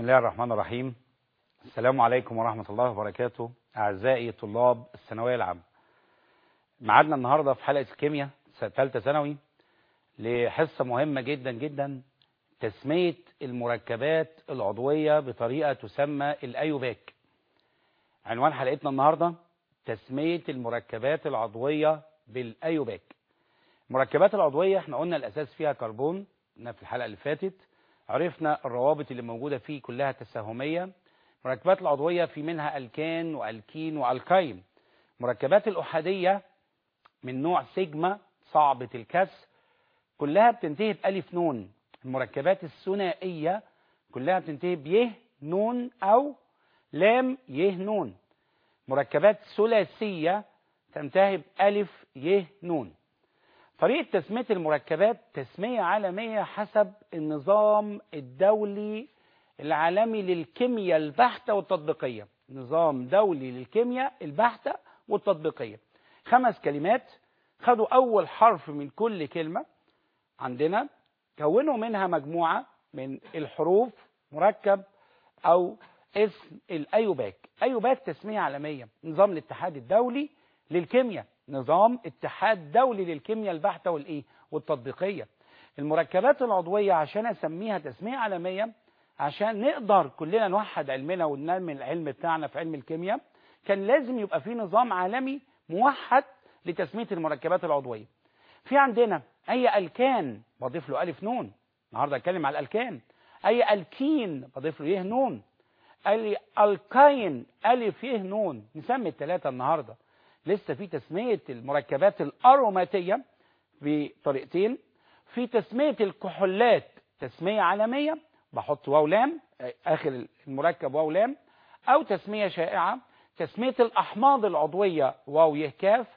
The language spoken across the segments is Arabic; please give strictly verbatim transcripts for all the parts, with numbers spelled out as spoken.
الله الرحمن الرحيم. السلام عليكم ورحمة الله وبركاته أعزائي طلاب الثانوية العامة. معادنا النهاردة في حلقة الكيمياء ثالثة ثانوي لحصة مهمة جدا جدا، تسمية المركبات العضوية بطريقة تسمى الأيوباك. عنوان حلقتنا النهاردة تسمية المركبات العضوية بالأيوباك. المركبات العضوية احنا قلنا الأساس فيها كربون، قلنا في الحلقة اللي فاتت، عرفنا الروابط اللي موجودة فيه كلها تساهمية. المركبات العضوية في منها ألكان وألكين وألكاين. مركبات الأحادية من نوع سيجما صعبة الكسر كلها بتنتهي بألف نون. المركبات الثنائية كلها بتنتهي بيه نون أو لام يه نون. مركبات ثلاثية تنتهي بألف يه نون. طريقة تسمية المركبات تسمية عالمية حسب النظام الدولي العالمي للكيمياء البحتة والتطبيقية. نظام دولي للكيمياء البحتة والتطبيقية. خمس كلمات خدوا أول حرف من كل كلمة عندنا، كونوا منها مجموعة من الحروف مركب أو اسم الأيوباك. أيوباك تسمية عالمية، نظام الاتحاد الدولي للكيمياء، نظام اتحاد دولي للكيمياء البحتة والإيه والتطبيقية. المركبات العضوية عشان أسميها تسمية عالمية، عشان نقدر كلنا نوحد علمنا وننمي العلم بتاعنا في علم الكيمياء، كان لازم يبقى في نظام عالمي موحد لتسمية المركبات العضوية. في عندنا أي ألكان بضيف له ألف نون، النهارده أتكلم على الألكان. أي ألكين بضيف له يه نون. أي ألكاين ألف يه نون. نسمي الثلاثة النهارده. لسه في تسمية المركبات الأروماتية بطريقتين. في تسمية الكحولات تسمية عالمية، بحط واو لام آخر المركب واو لام، أو تسمية شائعة تسمية الأحماض العضوية واو يه كاف.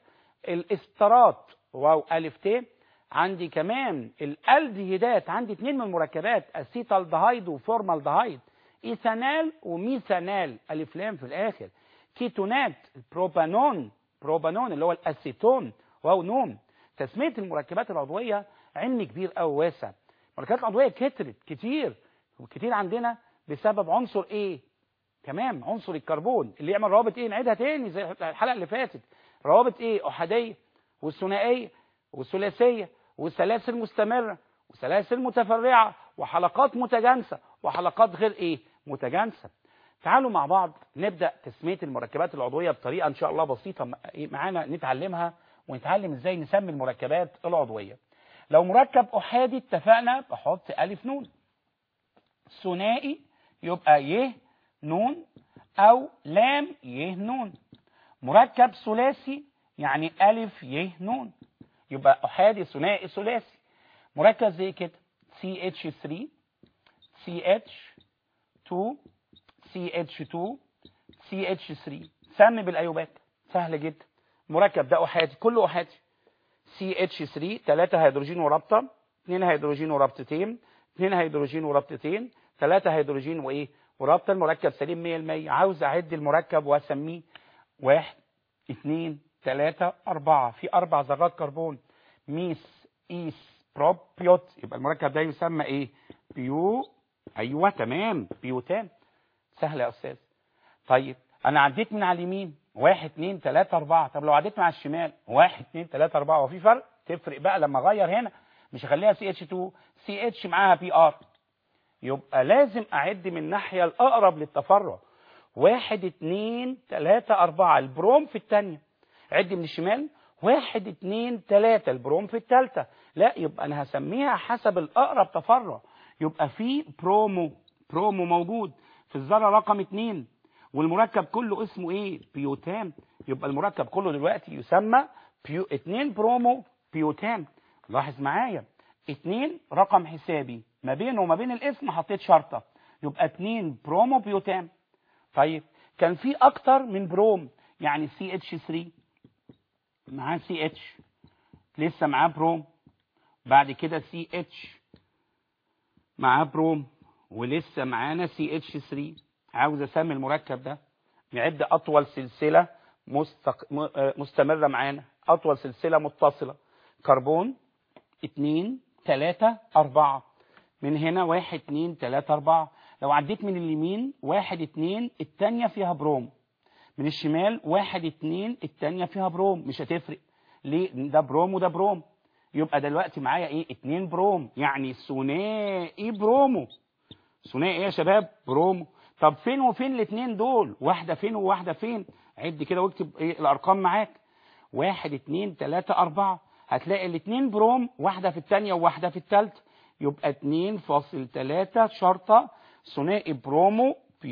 الاسترات واو ألف ت. عندي كمان الألدهيدات، عندي اثنين من المركبات، أسيتالدهايد وفورمالدهايد، إيثانال وميثانال ألف لام في الآخر. كيتونات البروبانون، بروبانون اللي هو الأسيتون واو نون. تسمية المركبات العضوية علم كبير أو واسع. المركبات العضوية كترت كتير وكتير عندنا بسبب عنصر ايه؟ تمام، عنصر الكربون اللي يعمل روابط ايه؟ نعيدها تاني زي الحلقة اللي فاتت. روابط ايه؟ أحادية والثنائية والثلاثية والسلاسل مستمرة وسلاسل متفرعة وحلقات متجانسة وحلقات غير ايه؟ متجانسة. تعالوا مع بعض نبدأ تسمية المركبات العضوية بطريقة إن شاء الله بسيطة معانا نتعلمها ونتعلم إزاي نسمي المركبات العضوية. لو مركب أحادي اتفقنا بحط ألف نون. ثنائي يبقى يه نون أو لام يه نون. مركب ثلاثي يعني ألف يه نون، يبقى أحادي ثنائي ثلاثي. مركب زي كده سي اتش ثري سي اتش تو سي اتش تو سي اتش ثري. سمي بالأيوباك سهل جدا. مركب ده أحادي كله أحادي. سي اتش ثري ثلاثة هيدروجين ورابطة، اثنين هيدروجين ورابطتين، اثنين هيدروجين ورابطتين، ثلاثة هيدروجين وإيه ورابطة. المركب سليم مية بالمية. عاوز أعد المركب وأسميه واحد اثنين ثلاثة أربعة. في أربع ذرات كربون، ميس إيس بروب بيوت. يبقى المركب ده يسمى إيه؟ بيو. أيوه تمام، بيوتان. سهل يا أستاذ. طيب أنا عديت من على اليمين واحد اثنين ثلاثة أربعة. طب لو عديت مع الشمال واحد اثنين ثلاثة أربعة، وفي فرق؟ تفرق بقى لما أغير هنا، مش هخليها سي اتش تو، سي اتش معاها بي ار. يبقى لازم أعد من الناحية الأقرب للتفرع. واحد اثنين ثلاثة أربعة، البروم في الثانية. عد من الشمال واحد اثنين ثلاثة، البروم في الثالثة. لا، يبقى أنا هسميها حسب الأقرب تفرع. يبقى في برومو، برومو موجود في الذرة رقم اثنين، والمركب كله اسمه ايه؟ بيوتان. يبقى المركب كله دلوقتي يسمى بيو اثنين برومو بيوتان. لاحظ معايا اثنين رقم حسابي، ما بينه وما بين الاسم حطيت شرطة، يبقى اثنين برومو بيوتان. طيب كان في اكتر من بروم، يعني سي اتش ثري معاه سي اتش لسه معاه بروم، بعد كده سي اتش معاه بروم ولسه معانا سي اتش ثري. عاوز اسمي المركب ده، نعد اطول سلسله مستق... مستمره معانا، اطول سلسله متصله. كربون اثنين ثلاثة أربعة، من هنا واحد اثنين ثلاثة أربعة. لو عديت من اليمين واحد اتنين التانية فيها بروم، من الشمال واحد اتنين التانية فيها بروم، مش هتفرق ليه؟ ده بروم وده بروم. يبقى دلوقتي معايا ايه؟ اتنين بروم، يعني ثنائي برومو. ثنائي ايه يا شباب؟ برومو. طب فين وفين الاتنين دول؟ واحدة فين وواحدة فين؟ عد كده واكتب ايه الارقام معاك. واحد اتنين تلاتة اربعة، هتلاقي الاتنين بروم، واحدة في التانية وواحدة في التالتة، يبقى اتنين فاصل تلاتة شرطة ثنائي برومو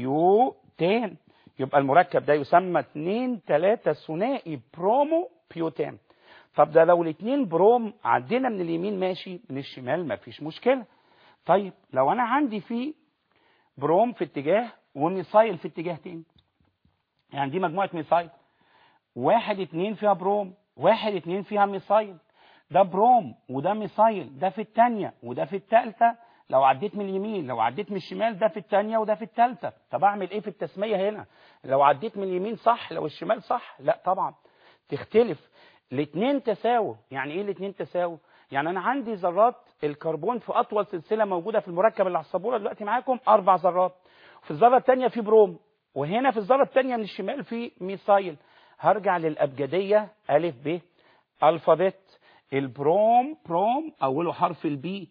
بيوتان. يبقى المركب ده يسمى اتنين تلاتة ثنائي برومو بيوتان. طب ده لو الاتنين بروم عدينا من اليمين ماشي، من الشمال مفيش مشكلة. طيب لو انا عندي فيه بروم في اتجاه وميثايل في اتجاه تاني، يعني دي مجموعة ميثايل، واحد اتنين فيها بروم، واحد اتنين فيها ميثايل، ده بروم وده ميثايل، ده في التانية وده في التالتة. لو عديت من اليمين لو عديت من الشمال، ده في التانية وده في التالتة. طب اعمل ايه في التسمية هنا؟ لو عديت من اليمين صح، لو الشمال صح؟ لا طبعا تختلف. الاتنين تساووا. يعني ايه الاتنين تساووا؟ يعني انا عندي ذرات الكربون في اطول سلسلة موجودة في المركب اللي على السبورة دلوقتي معاكم اربع ذرات، في الذرة التانية في بروم، وهنا في الذرة التانية من الشمال في ميثايل. هرجع للأبجدية ألف ب ألفابت. البروم بروم أوله حرف البي،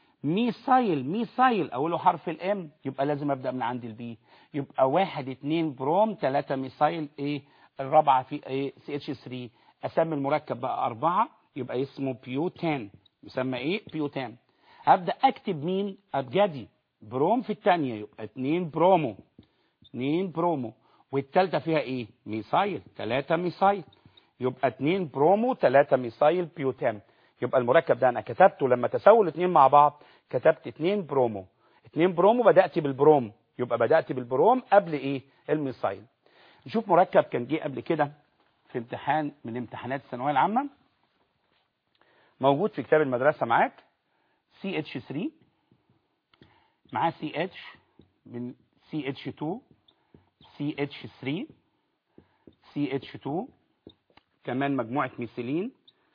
ميثايل ميثايل أوله حرف الام، يبقى لازم أبدأ من عند البي. يبقى واحد اتنين بروم تلاتة ميثايل ايه الرابعة في ايه سي اتش ثري. أسمي المركب بقى أربعة، يبقى اسمه بيوتان، يسمى ايه؟ بيوتان. هبدأ أكتب مين؟ أبجدي. بروم في الثانية يبقى اتنين برومو، اتنين برومو، والتالتة فيها ايه؟ ميثايل، تلاتة ميثايل، يبقى اتنين برومو تلاتة ميثايل بيوتان. يبقى المركب ده انا كتبته لما تساووا الاثنين مع بعض، كتبت اتنين برومو. اتنين برومو بدأت بالبروم، يبقى بدأت بالبروم قبل ايه؟ الميثايل. نشوف مركب كان جه قبل كده في امتحان من امتحانات الثانويه العامه، موجود في كتاب المدرسه معاك، سي اتش ثري، معاه سي اتش من سي اتش تو، سي اتش ثري، سي اتش تو، كمان مجموعة ميثيلين،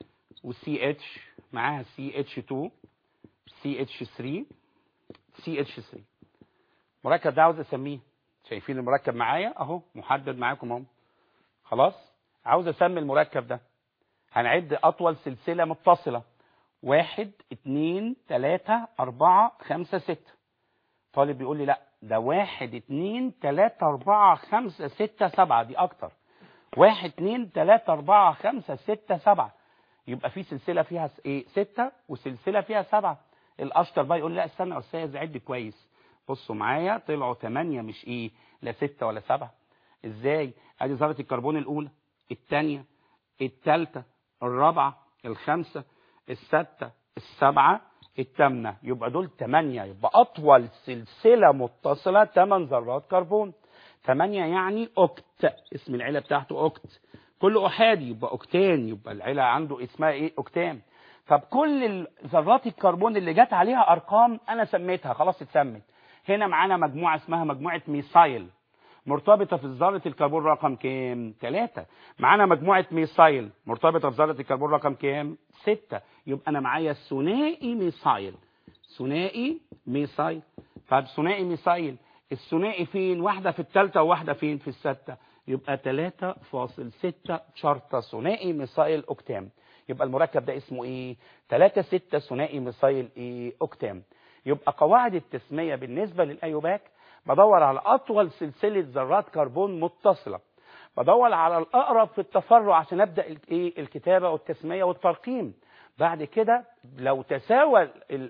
وسي اتش معاها سي اتش تو، سي اتش ثري، سي اتش ثري. المركب ده عاوز اسميه، شايفين المركب معايا اهو محدد معاكم اهو. خلاص عاوز اسمي المركب ده. هنعد اطول سلسلة متصلة، واحد اتنين تلاتة اربعة خمسة ستة. طالب بيقول لي لا ده واحد اتنين تلاتة اربعة خمسة ستة سبعة، دي اكتر. واحد اتنين تلاتة اربعة خمسة ستة سبعة، يبقى في سلسلة فيها ايه؟ ستة، وسلسلة فيها سبعة. الاشطر بقى يقول لا استنى يا استاذ عد كويس. بصوا معايا طلعوا تمانية مش ايه؟ لا ستة ولا سبعة. ازاي؟ ادي ذرة الكربون الاولى، الثانية، الثالثة، الرابعة، الخامسة، الستة، السبعة، الثامنة، يبقى دول تمانية. يبقى اطول سلسلة متصلة تمن ذرات كربون. تمانية يعني اوكت، اسم العيلة بتاعته اوكت. كل احادي يبقى اوكتان، يبقى العيلة عنده اسمها ايه؟ اوكتان. طب كل ذرات الكربون اللي جت عليها ارقام انا سميتها، خلاص اتسمت. هنا معانا مجموعة اسمها مجموعة ميثايل، مرتبطة في ذرة الكربون رقم كام؟ ثلاثة. معانا مجموعة ميثايل مرتبطة في ذرة الكربون رقم كام؟ ستة. يبقى أنا معايا ثنائي ميثايل، ثنائي ميثايل. طب ثنائي ميثايل، الثنائي فين؟ واحدة في الثالثة وواحدة فين؟ في الستة. يبقى تلاتة فاصل ستة شرطة ثنائي ميثايل أوكتام. يبقى المركب ده اسمه إيه؟ تلاتة ستة ثنائي ميثايل إيه؟ أوكتام. يبقى قواعد التسمية بالنسبة للأيوباك، بدور على أطول سلسلة ذرات كربون متصلة، بدور على الأقرب في التفرع عشان أبدأ الايه؟ الكتابة والتسمية والترقيم. بعد كده لو تساوى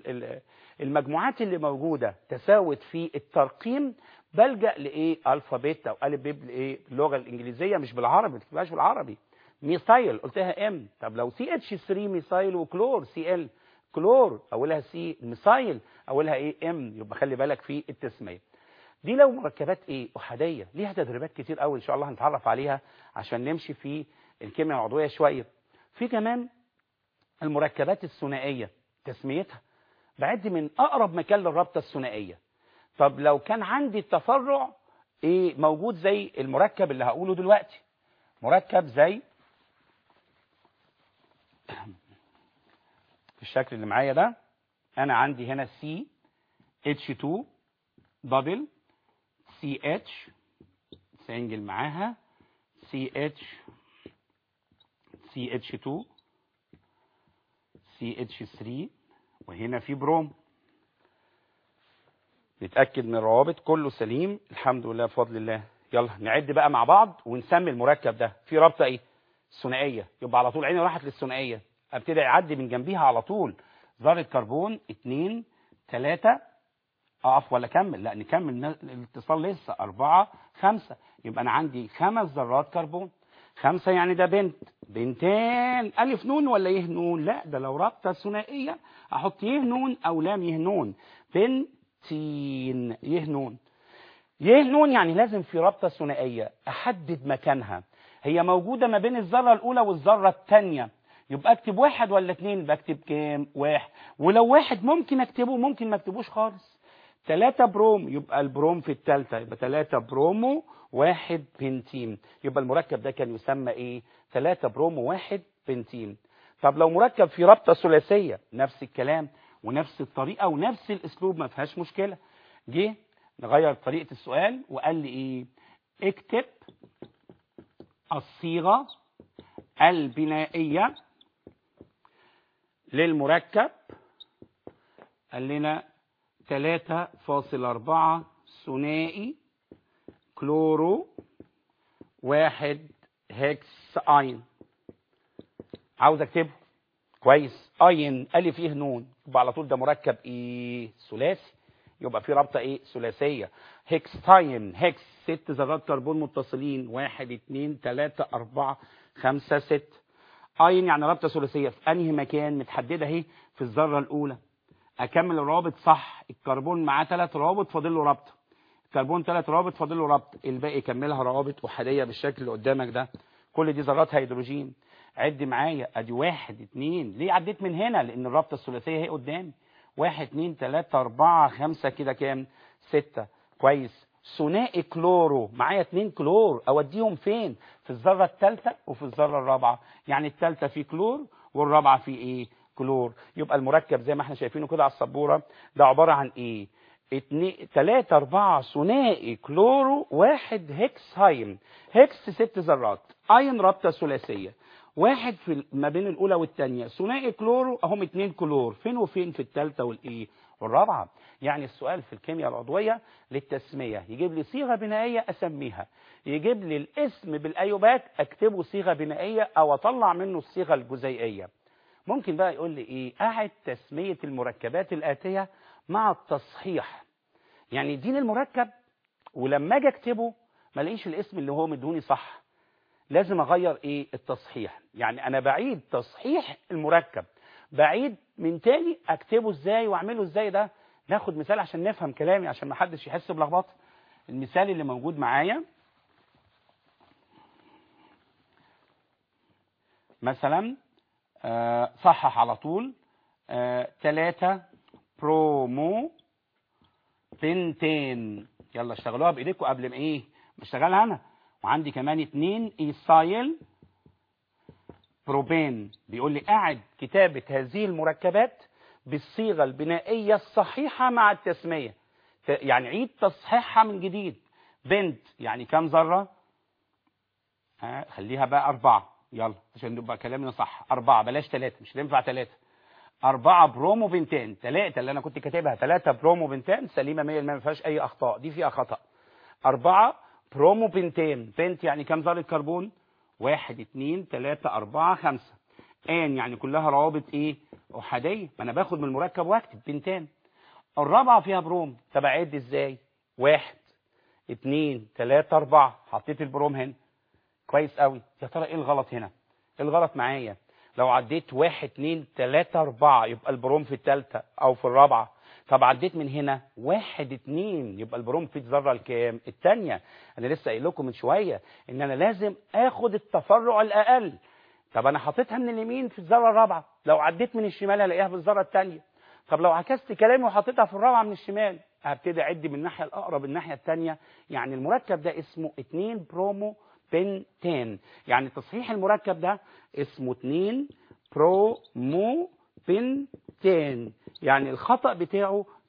المجموعات اللي موجودة تساوت في الترقيم، بلجأ لإيه؟ ألفا بيتا أو ألف بيب لإيه؟ باللغة الإنجليزية مش بالعربي، ما تكتبهاش بالعربي. ميثايل قلتها ام، طب لو سي اتش ثري ميثايل وكلور سي ال، كلور اولها سي، ميثايل اولها ايه؟ ام. يبقى خلي بالك في التسميه دي. لو مركبات ايه؟ احاديه، ليها تدريبات كتير قوي ان شاء الله هنتعرف عليها عشان نمشي في الكيمياء العضويه شويه. في كمان المركبات الثنائيه، تسميتها بعد من اقرب مكان للرابطه الثنائيه. طب لو كان عندي التفرع ايه موجود زي المركب اللي هقوله دلوقتي، مركب زي في الشكل اللي معايا ده، انا عندي هنا سي اتش تو دبل سي اتش سنجل معاها سي اتش سي اتش اتنين سي اتش تلاتة، وهنا في بروم. نتأكد من الروابط كله سليم الحمد لله بفضل الله. يلا نعد بقى مع بعض ونسمي المركب ده. في رابطه ايه؟ ثنائيه، يبقى على طول عيني راحت للثنائيه، ابتدي اعدي من جنبيها على طول. ذره كربون اتنين تلاتة، اقف ولا اكمل؟ لا نكمل الاتصال لسه. أربعة خمسة، يبقى انا عندي خمس ذرات كربون. خمسة يعني ده بنت، بنتين ألف نون ولا يه نون؟ لا ده لو رابطه ثنائيه احط يه نون او لام يه نون. بنتين يه نون. يه نون يعني لازم في رابطه ثنائيه احدد مكانها. هي موجوده ما بين الذره الاولى والذره الثانيه، يبقى اكتب واحد ولا اتنين؟ بكتب كام؟ واحد. ولو واحد ممكن اكتبه، ممكن ما اكتبوش خالص. تلاتة بروم، يبقى البروم في الثالثه، يبقى تلاتة برومو واحد بنتين. يبقى المركب ده كان يسمى ايه؟ تلاتة برومو واحد بنتين. طب لو مركب في رابطه ثلاثيه، نفس الكلام ونفس الطريقه ونفس الاسلوب، ما فيهاش مشكله. جه نغير طريقه السؤال وقال لي ايه؟ اكتب الصيغه البنائيه للمركب. قال لنا تلاتة فاصل أربعة ثنائي كلورو واحد هكس اين. عاوز اكتبه كويس. اين الف يه نون، يبقى على طول ده مركب ايه؟ ثلاثي، يبقى في رابطه ايه؟ ثلاثيه. هكستاين، هكس ست ذرات كربون متصلين، واحد اتنين تلاتة أربعة خمسة ستة. اين يعني رابطه ثلاثيه في انهي مكان؟ متحدده اهي في الذره الاولى. اكمل الروابط صح. الكربون معاه ثلاث روابط فاضل له رابطه. الكربون ثلاث روابط فاضل له رابطه، الباقي كملها روابط احاديه بالشكل اللي قدامك ده. كل دي ذرات هيدروجين. عد معايا، ادي واحد اتنين. ليه عديت من هنا؟ لان الرابطه الثلاثيه اهي قدامي. واحد اتنين تلاتة أربعة خمسة، كده كام؟ ستة. كويس. ثنائي كلورو، معايا اتنين كلور، اوديهم فين؟ في الذره الثالثه وفي الذره الرابعه. يعني الثالثه في كلور والرابعه في ايه؟ كلور. يبقى المركب زي ما احنا شايفينه كده على السبوره ده عباره عن ايه؟ اتنين تلاتة أربعة ثنائي كلورو واحد هكس هاين. هكس ست ذرات، اين رابطه ثلاثيه، واحد في ما بين الاولى والثانيه. ثنائي كلورو اهم اتنين كلور، فين وفين؟ في الثالثه والايه؟ والرابعه. يعني السؤال في الكيمياء العضويه للتسميه، يجيب لي صيغه بنائيه اسميها، يجيب لي الاسم بالايوبات اكتبه صيغه بنائيه او اطلع منه الصيغه الجزيئيه. ممكن بقى يقول لي ايه؟ اعد تسميه المركبات الاتيه مع التصحيح. يعني يديني المركب ولما اجي اكتبه ما الاقيش الاسم اللي هو مدوني صح، لازم اغير ايه؟ التصحيح. يعني انا بعيد تصحيح المركب، بعيد من تاني اكتبه ازاي واعمله ازاي. ده ناخد مثال عشان نفهم كلامي، عشان ما حدش يحس بلخبطه. المثال اللي موجود معايا مثلا آه صحح على طول. آه تلاتة برومو بنتين. يلا اشتغلوها بايديكم قبل ما ايه بشتغلها انا. وعندي كمان اتنين ايثايل بروبين. بيقول لي اعد كتابة هذه المركبات بالصيغة البنائية الصحيحة مع التسمية. يعني عيد تصحيحها من جديد. بنت يعني كام ذرة؟ ها خليها بقى أربعة، يلا عشان نبقى كلامنا صح. أربعة، بلاش ثلاثة، مش هتنفع ثلاثة. أربعة برومو بنتين. ثلاثة اللي أنا كنت كاتبها ثلاثة برومو بنتين سليمة مية بالمية، ما فيهاش أي أخطاء. دي فيها خطأ. أربعة برومو بنتين. بنت يعني كام ذرة كربون؟ واحد اتنين تلاتة أربعة خمسة. آن يعني كلها روابط إيه؟ أحادية. ما أنا باخد من المركب واكتب بنتين. الرابعة فيها بروم. طب أعد إزاي؟ واحد اتنين تلاتة أربعة، حطيت البروم هنا. كويس قوي. يا ترى إيه الغلط هنا؟ إيه الغلط معايا؟ لو عديت واحد اتنين تلاتة أربعة يبقى البروم في الثالثة أو في الرابعة. طب عديت من هنا واحد اتنين يبقى البروم في الذرة الكام؟ الثانية. أنا لسه قايل لكم من شوية إن أنا لازم آخد التفرع الأقل. طب أنا حطيتها من اليمين في الذرة الرابعة، لو عديت من الشمال هلاقيها في الذرة الثانية. طب لو عكست كلامي وحطيتها في الرابعة من الشمال هبتدي أعد من الناحية الأقرب الناحية الثانية. يعني المركب ده اسمه اتنين برومو بنتين. يعني تصحيح المركب ده اسمه اتنين برومو بنتين. يعني الخطأ بتاعه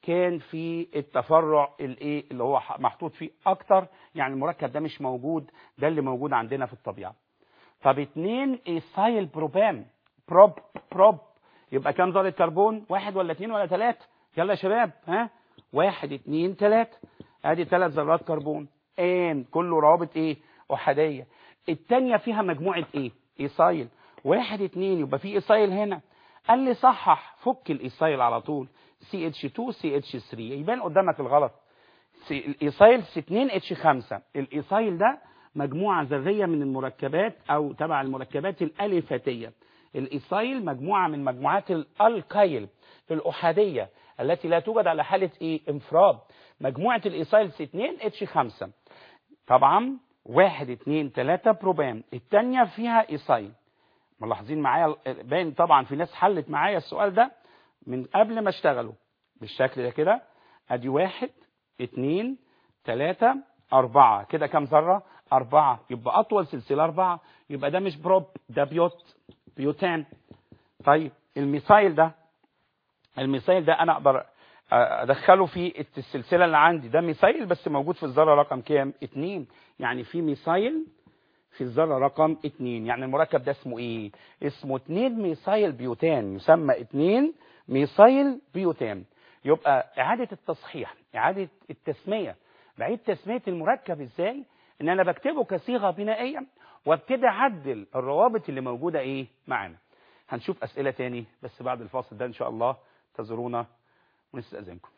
كان في التفرع الايه اللي هو محطوط فيه اكتر، يعني المركب ده مش موجود، ده اللي موجود عندنا في الطبيعه. طب اتنين ايثايل بروبان، بروب بروب، يبقى كام ذره كربون؟ واحد ولا اتنين ولا تلاته؟ يلا يا شباب، ها، واحد اتنين تلاته، ادي ثلاث ذرات كربون، ان كله روابط ايه؟ احاديه. الثانيه فيها مجموعه ايه؟ ايثايل، واحد اتنين، يبقى في ايثايل هنا. قال لي صحح، فك الايثايل على طول، سي اتش اتنين سي اتش تلاتة، يبان قدامك الغلط. الايثايل سي اتنين اتش خمسة، الايثايل ده مجموعه ذريه من المركبات او تبع المركبات الاليفاتيه. الايثايل مجموعه من مجموعات الالكايل الاحاديه التي لا توجد على حاله ايه؟ انفراد. مجموعه الايثايل سي اتنين اتش خمسة، طبعا واحد اتنين تلاته بروبان، الثانيه فيها ايثايل. ملاحظين معايا؟ باين طبعا في ناس حلت معايا السؤال ده من قبل ما اشتغلوا بالشكل ده كده. ادي واحد اتنين تلاته اربعه، كده كام ذره؟ اربعه، يبقى اطول سلسله اربعه، يبقى ده مش بروب، ده بيوت، بيوتان. طيب الميثايل ده، الميثايل ده انا اقدر ادخله في السلسله اللي عندي، ده ميثايل بس موجود في الذره رقم كام؟ اتنين، يعني في ميثايل في الذره رقم اتنين، يعني المركب ده اسمه ايه؟ اسمه اتنين ميثايل بيوتان، يسمى اتنين ميثايل بيوتان. يبقى اعاده التصحيح، اعاده التسميه، بعيد تسميه المركب ازاي؟ ان انا بكتبه كصيغه بنائيه وابتدي اعدل الروابط اللي موجوده ايه معانا. هنشوف اسئله تاني بس بعد الفاصل ده ان شاء الله، انتظرونا ونستأذنكم.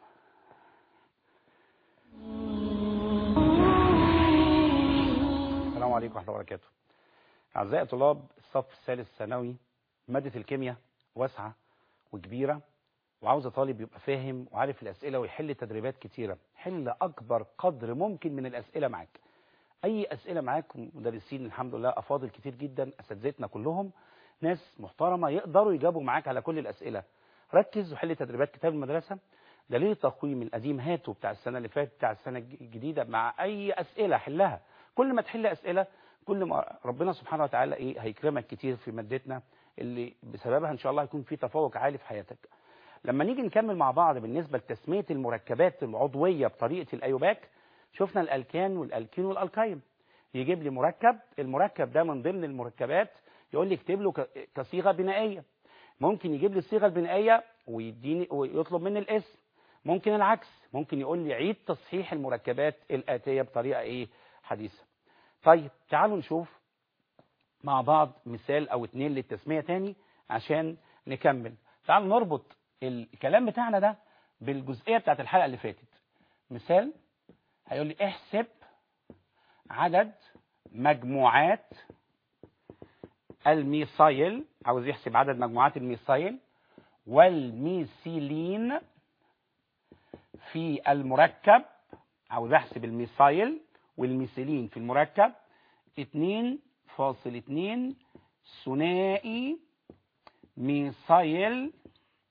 السلام عليكم ورحمه الله وبركاته. اعزائي طلاب الصف الثالث ثانوي، ماده الكيمياء واسعه وكبيره، وعاوزه طالب يبقى فاهم وعارف الاسئله ويحل تدريبات كتيره، حل اكبر قدر ممكن من الاسئله معاك. اي اسئله معاك، مدرسين الحمد لله افاضل كتير جدا، اساتذتنا كلهم ناس محترمه يقدروا يجاوبوا معاك على كل الاسئله. ركز وحل تدريبات كتاب المدرسه، دليل التقويم القديم هاته بتاع السنه اللي فاتت بتاع السنه الجديده، مع اي اسئله حلها. كل ما تحل اسئله كل ما ربنا سبحانه وتعالى ايه هيكرمك كتير في مادتنا اللي بسببها ان شاء الله هيكون في تفوق عالي في حياتك. لما نيجي نكمل مع بعض بالنسبه لتسميه المركبات العضويه بطريقه الايوباك، شفنا الالكان والالكين والالكاين. يجيب لي مركب، المركب ده من ضمن المركبات يقول لي اكتب له كصيغه بنائيه. ممكن يجيب لي الصيغه البنائيه ويديني ويطلب مني الاسم. ممكن العكس، ممكن يقول لي عيد تصحيح المركبات الاتيه بطريقه ايه؟ حديثه. طيب تعالوا نشوف مع بعض مثال او اتنين للتسميه تاني عشان نكمل. تعالوا نربط الكلام بتاعنا ده بالجزئيه بتاعت الحلقه اللي فاتت. مثال هيقول لي احسب عدد مجموعات الميثايل، عاوز يحسب عدد مجموعات الميثايل والميثيلين في المركب، عاوز احسب الميثايل والميثيلين في المركب اتنين فاصل اتنين ثنائي ميثايل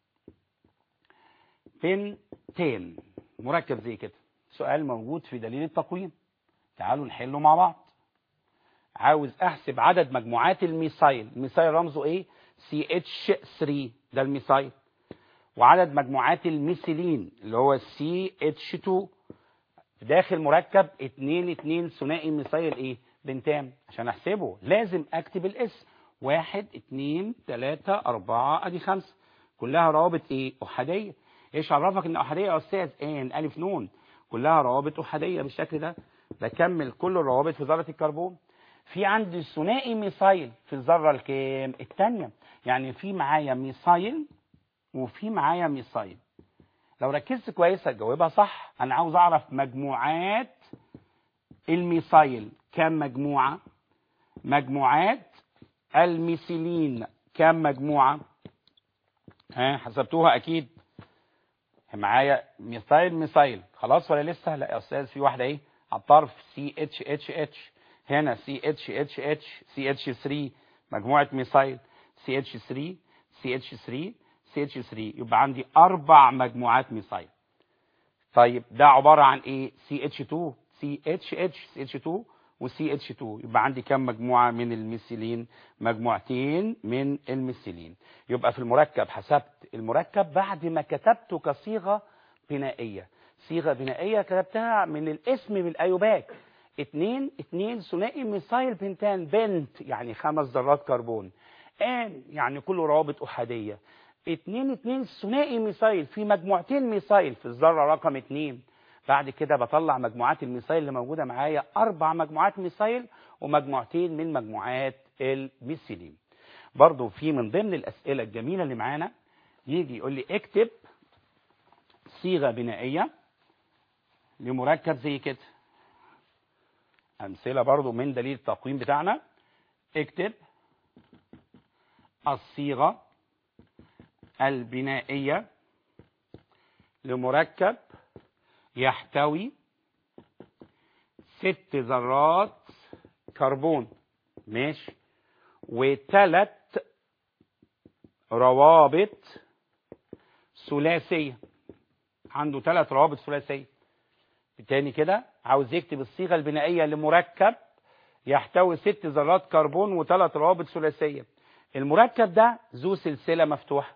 بنتين، مركب زي كده. سؤال موجود في دليل التقويم، تعالوا نحله مع بعض. عاوز احسب عدد مجموعات الميثايل، الميثايل رمزه ايه؟ سي اتش تلاتة، ده الميثايل. وعدد مجموعات الميثيلين اللي هو سي اتش اتنين داخل مركب اتنين اتنين ثنائي ميثايل ايه؟ بنتان. عشان احسبه لازم اكتب الاسم، واحد اتنين تلاته اربعه ادي خمسه، كلها روابط ايه؟ احاديه. ايش عرفك ان احاديه يا استاذ؟ ان الف نون، كلها روابط احاديه بالشكل ده. بكمل كل الروابط في ذره الكربون. في عندي ثنائي ميثايل في الذره الكام؟ الثانيه، يعني في معايا ميثايل وفي معايا ميثايل. لو ركزت كويس هتجاوبها صح. انا عاوز اعرف مجموعات الميثايل كام مجموعه، مجموعات الميثيلين كام مجموعه؟ ها حسبتوها اكيد معايا. ميثايل ميثايل خلاص ولا لسه؟ لا يا استاذ، في واحده ايه على الطرف، سي اتش اتش اتش، هنا سي اتش اتش اتش سي اتش تلاتة، مجموعه ميثايل سي اتش تلاتة سي اتش تلاتة سي اتش تلاتة، يبقى عندي اربع مجموعات ميثايل. طيب ده عباره عن ايه؟ سي اتش اتنين سي اتش اتش سي اتش اتنين وسي اتش اتنين، يبقى عندي كام مجموعه من الميثيلين؟ مجموعتين من الميثيلين. يبقى في المركب حسبت المركب بعد ما كتبته كصيغه بنائية. صيغة بنائية كتبتها من الاسم بالأيوباك. اتنين اتنين ثنائي ميثايل بنتان، بنت يعني خمس ذرات كربون، ان يعني كله روابط أحادية. اتنين اتنين ثنائي ميثايل في مجموعتين ميثايل في الذرة رقم اتنين. بعد كده بطلع مجموعات الميثايل اللي موجودة معايا، أربع مجموعات ميثايل ومجموعتين من مجموعات الميثيلين. برضو في من ضمن الأسئلة الجميلة اللي معانا يجي يقول لي اكتب صيغة بنائية لمركب زي كده. أمثلة برضو من دليل التقويم بتاعنا. اكتب الصيغة البنائية لمركب يحتوي ست ذرات كربون، ماشي، وثلاث روابط ثلاثية. عنده ثلاث روابط ثلاثية. بالتاني كده عاوز يكتب الصيغة البنائية لمركب يحتوي ست ذرات كربون وثلاث روابط ثلاثية. المركب ده ذو سلسلة مفتوحة.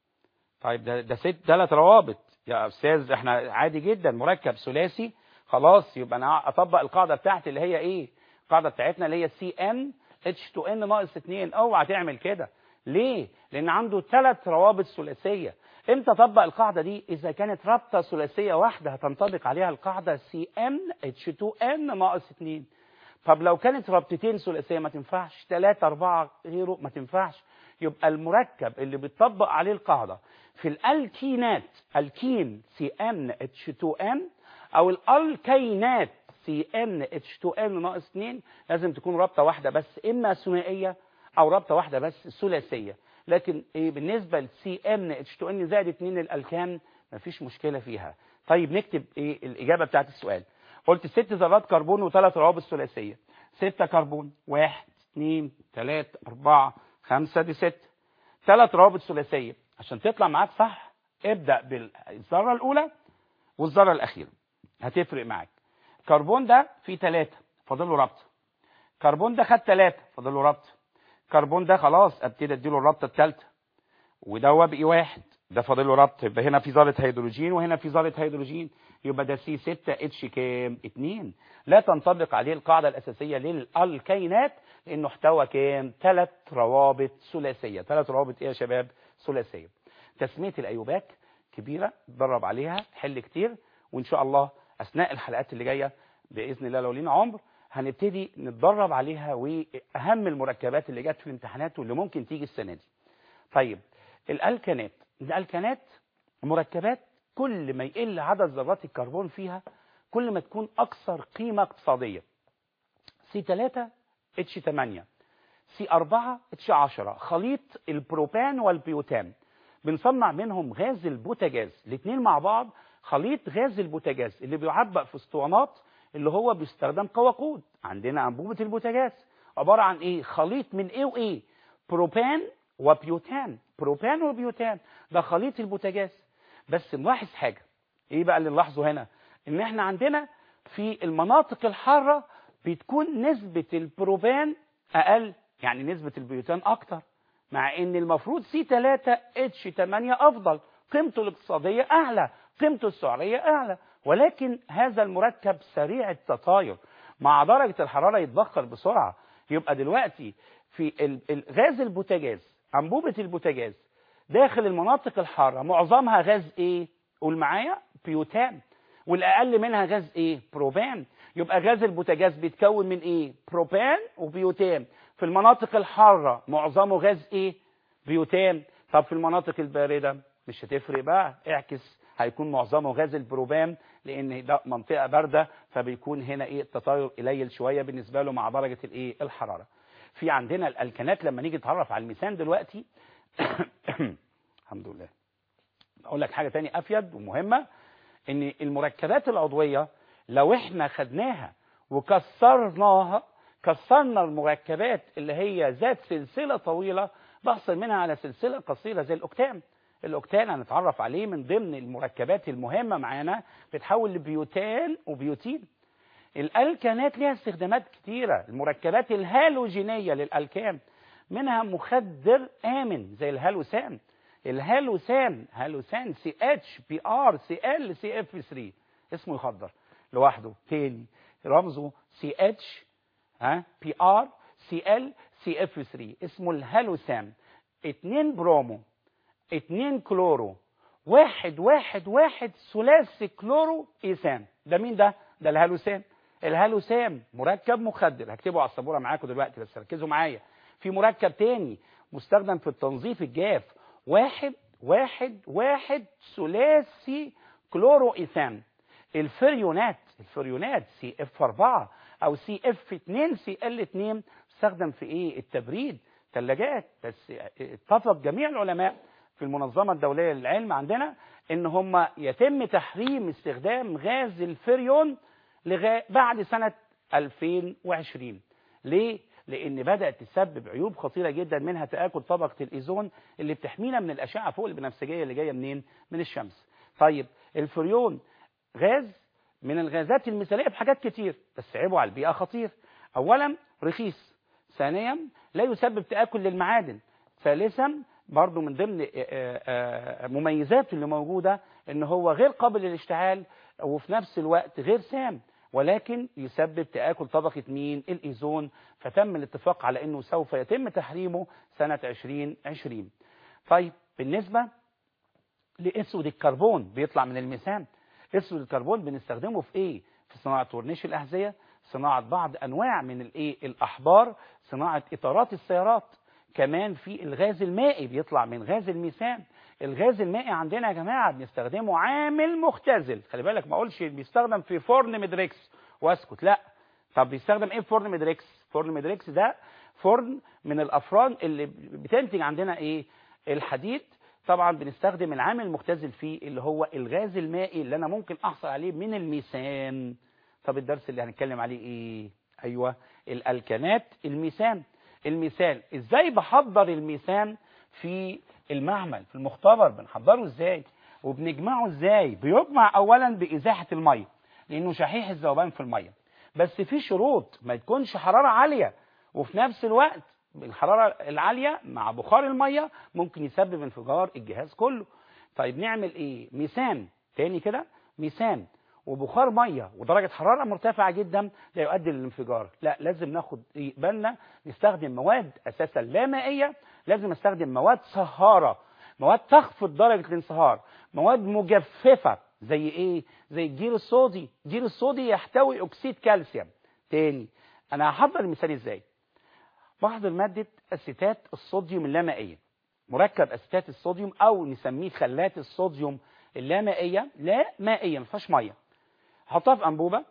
طيب ده ده ست ثلاث روابط يا أستاذ، احنا عادي جدا مركب ثلاثي خلاص، يبقى انا اطبق القاعدة بتاعتي اللي هي ايه؟ القاعدة بتاعتنا اللي هي سي ان اتش تو ان ناقص اتنين. اوعى تعمل كده. ليه؟ لان عنده ثلاث روابط ثلاثية. امتى اطبق القاعدة دي؟ اذا كانت رابطة ثلاثية واحدة هتنطبق عليها القاعدة سي ان اتش تو ان ناقص اتنين. طب لو كانت رابطتين ثلاثية ما تنفعش، ثلاثة أربعة غيره ما تنفعش. يبقى المركب اللي بتطبق عليه القاعدة في الالكينات، الكين سي ان اتش تو ان، او الالكينات سي ان اتش تو ان ناقص اتنين، لازم تكون رابطة واحدة بس، اما ثنائية او رابطة واحدة بس ثلاثية. لكن إيه بالنسبة لسي ان اتش تو ان زائد اتنين الالكان مفيش مشكلة فيها. طيب نكتب ايه الإجابة بتاعت السؤال. قلت ست ذرات كربون وثلاث روابط ثلاثية. ستة كربون، واحد اثنين ثلاثة أربعة خمسة، دي ستة. ثلاث روابط ثلاثية. عشان تطلع معاك صح ابدأ بالذرة الأولى والذرة الأخيرة، هتفرق معاك. كربون ده فيه ثلاثة فاضل له رابطة. كربون ده خد ثلاثة فاضل له رابطة. كربون ده خلاص ابتدي اديله الرابطة الثالثة. وده بقي واحد، ده فاضل له رابطة، يبقى هنا في ذرة هيدروجين وهنا في ذرة هيدروجين، يبقى ده سي ستة اتش كام؟ اتنين. لا تنطبق عليه القاعدة الأساسية للالكينات لأنه احتوى كام؟ ثلاث روابط ثلاثية. ثلاث روابط ايه يا شباب؟ ثلاثية. تسمية الأيوباك كبيرة، اتدرب عليها، حل كتير، وإن شاء الله أثناء الحلقات اللي جاية بإذن الله لو لينا عمر هنبتدي نتدرب عليها وأهم المركبات اللي جت في الامتحانات واللي ممكن تيجي السنة دي. طيب الالكانات، الالكانات مركبات كل ما يقل عدد ذرات الكربون فيها كل ما تكون اكثر قيمه اقتصاديه. سي ثلاثة اتش ثمانية، سي أربعة اتش عشرة، خليط البروبان والبيوتان، بنصنع منهم غاز البوتاجاز. الاثنين مع بعض خليط غاز البوتاجاز اللي بيعبأ في اسطوانات اللي هو بيستخدم كوقود. عندنا انبوبه البوتاجاز عباره عن ايه؟ خليط من ايه وايه؟ بروبان وبيوتان. بروبان وبيوتان ده خليط البوتاجاز. بس نلاحظ حاجة، ايه بقى اللي نلاحظه هنا؟ ان احنا عندنا في المناطق الحارة بتكون نسبة البروبان اقل، يعني نسبة البيوتان اكتر، مع ان المفروض سي ثلاثة اتش ثمانية افضل، قيمته الاقتصادية اعلى، قيمته السعرية اعلى، ولكن هذا المركب سريع التطاير مع درجة الحرارة يتبخر بسرعة. يبقى دلوقتي في غاز البوتاجاز، انبوبه البوتاجاز داخل المناطق الحاره معظمها غاز ايه؟ قول معايا، بيوتان. والاقل منها غاز ايه؟ بروبان. يبقى غاز البوتاجاز بيتكون من ايه؟ بروبان وبيوتان. في المناطق الحاره معظمه غاز ايه؟ بيوتان. طب في المناطق البارده مش هتفرق بقى، اعكس، هيكون معظمه غاز البروبان لان ده منطقه بارده، فبيكون هنا ايه؟ التطاير قليل شويه بالنسبه له مع درجه الايه؟ الحراره. في عندنا الالكانات لما نيجي نتعرف على الميثان دلوقتي الحمد لله. اقول لك حاجه تاني افيد ومهمه، ان المركبات العضويه لو احنا خدناها وكسرناها، كسرنا المركبات اللي هي ذات سلسله طويله بحصل منها على سلسله قصيره زي الاوكتان. الاوكتان هنتعرف عليه من ضمن المركبات المهمه معانا، بتحول لبيوتان وبيوتين. الالكانات ليها استخدامات كتيره. المركبات الهالوجينيه للالكان منها مخدر امن زي الهالوسان. الهالوسان هالوسان سي اتش بي ار سي ال سي اف ثلاثة اسمه يخضر لوحده. تاني رمزه سي اتش ها بي ار سي ال سي اف ثلاثة اسمه الهالوسان. اتنين برومو اتنين كلورو واحد واحد واحد ثلاثي كلورو ايثان. ده مين ده؟ ده الهالوسان. الهالوسان مركب مخدر، هكتبه على السبوره معاكم دلوقتي بس ركزوا معايا. في مركب تاني مستخدم في التنظيف الجاف، واحد واحد واحد ثلاثي كلورو ايثان. الفريونات الفريونات سي اف أربعة او سي اف اتنين سي ال اتنين مستخدم في ايه؟ التبريد، ثلاجات. بس اتفق جميع العلماء في المنظمة الدولية للعلم عندنا ان هم يتم تحريم استخدام غاز الفريون لغاية بعد سنة ألفين وعشرين. ليه؟ لان بدأت تسبب عيوب خطيرة جدا، منها تآكل طبقة الايزون اللي بتحمينا من الاشعة فوق البنفسجية اللي جاية منين؟ من الشمس. طيب الفريون غاز من الغازات المثالية في حاجات كتير، بس عيبه على البيئة خطير. اولا رخيص، ثانيا لا يسبب تآكل للمعادن، ثالثا برضو من ضمن مميزاته اللي موجودة ان هو غير قابل للاشتعال وفي نفس الوقت غير سام، ولكن يسبب تآكل طبقة مين؟ الإيزون. فتم الاتفاق على انه سوف يتم تحريمه سنة ألفين وعشرين. طيب بالنسبة لأسود الكربون بيطلع من الميثان، أسود الكربون بنستخدمه في ايه؟ في صناعة ورنيش الأحذية، صناعة بعض أنواع من الايه؟ الأحبار، صناعة إطارات السيارات. كمان في الغاز المائي بيطلع من غاز الميثان. الغاز المائي عندنا يا جماعه بنستخدمه عامل مختزل، خلي بالك ما اقولش بيستخدم في فرن مدريكس واسكت، لا. طب بيستخدم ايه في فرن مدريكس؟ فرن مدريكس ده فرن من الافران اللي بتنتج عندنا ايه؟ الحديد. طبعا بنستخدم العامل المختزل فيه اللي هو الغاز المائي اللي انا ممكن احصل عليه من الميثان. طب الدرس اللي هنتكلم عليه ايه؟ ايوه الالكانات الميثان. الميثان ازاي بحضر الميثان في المعمل في المختبر؟ بنحضره ازاي وبنجمعه ازاي؟ بيجمع اولا بازاحه الميه لانه شحيح الذوبان في الميه، بس في شروط، ما تكونش حراره عاليه وفي نفس الوقت الحراره العاليه مع بخار الميه ممكن يسبب انفجار الجهاز كله. طيب نعمل ايه؟ ميثان تاني كده، ميثان وبخار ميه ودرجه حراره مرتفعه جدا لا يؤدي للانفجار، لا لازم ناخد بالنا نستخدم مواد اساسا لا مائيه، لازم استخدم مواد صهاره، مواد تخفض درجه الانصهار، مواد مجففه زي ايه؟ زي الجير الصودي. الجير الصودي يحتوي اكسيد كالسيوم. تاني انا هحضر المثال ازاي؟ بحضر ماده اسيتات الصوديوم اللامائيه، مركب اسيتات الصوديوم او نسميه خلات الصوديوم اللامائيه، لا مائيه ما فيهاش ميه. احطها في انبوبه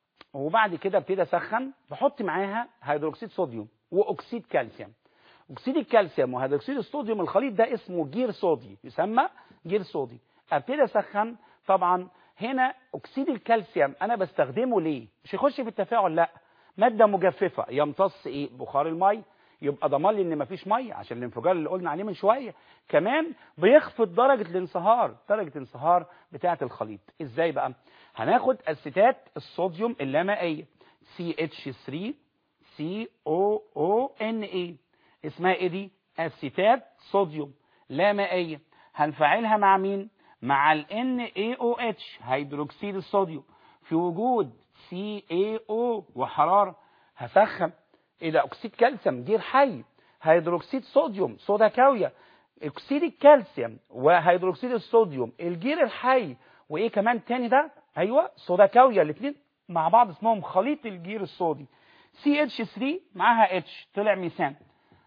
وبعد كده ابتدي اسخن، بحط معاها هيدروكسيد صوديوم واكسيد كالسيوم. اكسيد الكالسيوم وهيدروكسيد الصوديوم الخليط ده اسمه جير صودي، يسمى جير صودي. ابتدي اسخن. طبعا هنا اكسيد الكالسيوم انا بستخدمه ليه؟ مش يخش في التفاعل، لا، ماده مجففه يمتص ايه؟ بخار الميه، يبقى ضمان لي ان مفيش ميه عشان الانفجار اللي قلنا عليه من شويه. كمان بيخفض درجه الانصهار، درجه الانصهار بتاعه الخليط. ازاي بقى؟ هناخد اسيتات الصوديوم اللامائيه سي اتش ثلاثة سي او او ان اي، اسمها ايه دي؟ اسيتات صوديوم لا مائيه. هنفعلها مع مين؟ مع ال ان اي او اتش هيدروكسيد الصوديوم في وجود سي اي او وحراره. هسخن الى اكسيد كالسيوم جير حي، هيدروكسيد صوديوم صودا كاويه، اكسيد الكالسيوم وهيدروكسيد الصوديوم الجير الحي، وايه كمان تاني ده؟ ايوه صودا كاويه، الاثنين مع بعض اسمهم خليط الجير الصودي. سي اتش ثلاثة معاها اتش طلع ميثان،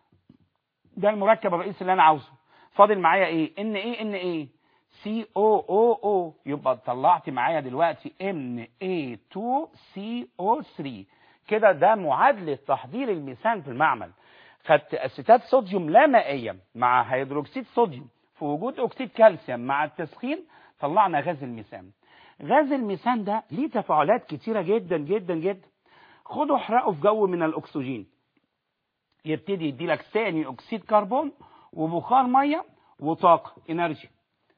ده المركب الرئيسي اللي انا عاوزه. فاضل معايا ايه؟ ان ايه ان ايه سي او او او، يبقى طلعت معايا دلوقتي ان ايه اتنين سي او ثلاثة. كده ده معادله تحضير الميثان في المعمل. خدت اسيتات صوديوم لا مائيه مع هيدروكسيد صوديوم في وجود اكسيد كالسيوم مع التسخين، طلعنا غاز الميثان. غاز الميثان ده ليه تفاعلات كتيره جدا جدا جدا. خده احرقه في جو من الاكسجين، يبتدي يدي لك ثاني اكسيد كربون وبخار ميه وطاقه انرجي.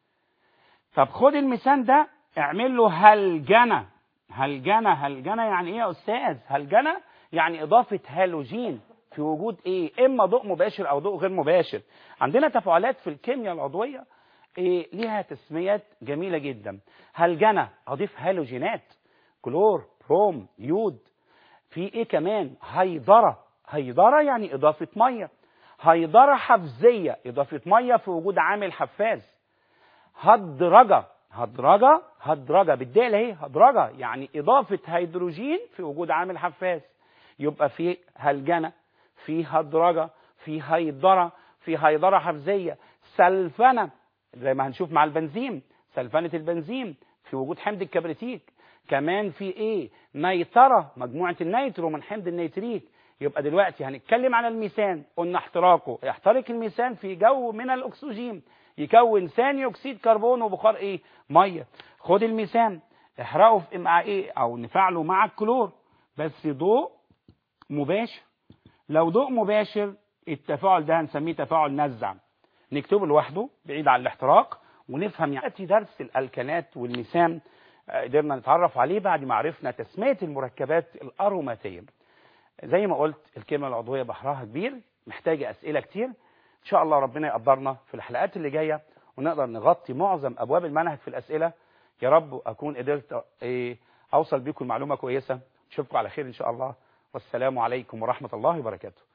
طب خد الميثان ده اعمل له هلجنه. هلجنه هلجنه يعني ايه يا استاذ؟ هلجنه يعني اضافه هالوجين في وجود ايه؟ اما ضوء مباشر او ضوء غير مباشر. عندنا تفاعلات في الكيمياء العضويه إيه ليها تسميات جميله جدا. هلجنه اضيف هالوجينات، كلور، بروم، يود. في ايه كمان؟ هيدره، هيدره يعني اضافه ميه. هيدره حفزيه، اضافه ميه في وجود عامل حفاز. هدرجه، هدرجه هدرجه بالدال اهي، هدرجه يعني اضافه هيدروجين في وجود عامل حفاز. يبقى في هلجنه، في هدرجه، في هيدره، في هيدره حفزيه. سلفنه زي ما هنشوف مع البنزين، سلفنه البنزين في وجود حمض الكبريتيك. كمان في ايه؟ نيتره، مجموعه النيترو من حمض النيتريك. يبقى دلوقتي هنتكلم على الميثان، قلنا احتراقه، يحترق الميثان في جو من الاكسجين، يكون ثاني اكسيد كربون وبخار ايه؟ ميه. خد الميثان احرقه في مع ايه؟ او نفعله مع الكلور، بس ضوء مباشر. لو ضوء مباشر التفاعل ده هنسميه تفاعل نزع، نكتبه لوحده بعيد عن الاحتراق ونفهم. يعني درس الالكانات والميثان قدرنا نتعرف عليه بعد ما عرفنا تسميه المركبات الاروماتيه. زي ما قلت الكيمياء العضويه بحرها كبير، محتاجه اسئله كتير. ان شاء الله ربنا يقدرنا في الحلقات اللي جايه ونقدر نغطي معظم ابواب المنهج في الاسئله. يا رب اكون قدرت اوصل بيكم معلومه كويسه. نشوفكم على خير ان شاء الله، والسلام عليكم ورحمه الله وبركاته.